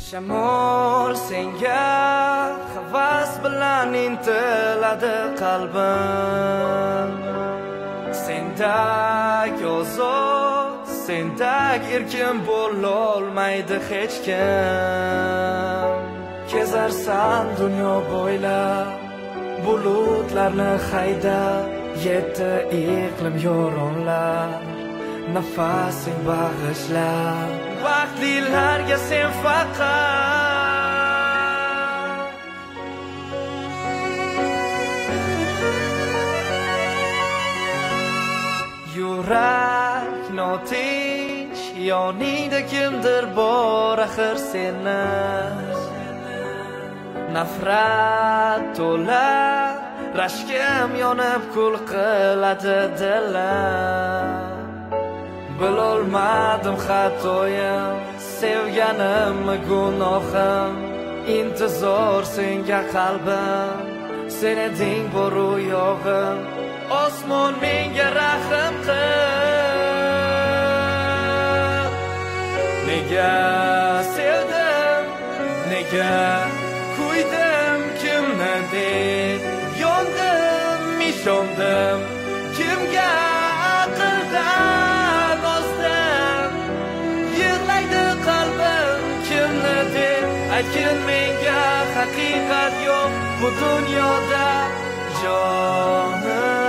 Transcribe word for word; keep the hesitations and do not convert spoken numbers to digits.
Shamol senga havas bilan intiladi qalbim. Sendak ozod, sendak erkin bo'lolmaydi hech kim. Kezarsan dunyo bo'ylab, bulutlarni haydab, yetti iqlim yoronlar, nafasing bag'ishlab, baxtlilarga sen faqat. Yurak notinch, yoningda kimdir bor axir seni. Nafrat to'la, rashkim yonib kul qiladi dilim. Bilolmadim xatoyim, sevganimmi gunohim. Intizor senga qalbim, sen eding bor u yog'im. Osmon menga rahm qil. Nega sevdim, nega kuydim, kimni deb yondim, ishondim, kimga aqldan ozdim. Yig'laydi qalbim, kimni deb aytgin menga, haqiqat yo'q bu dunyoda jonim.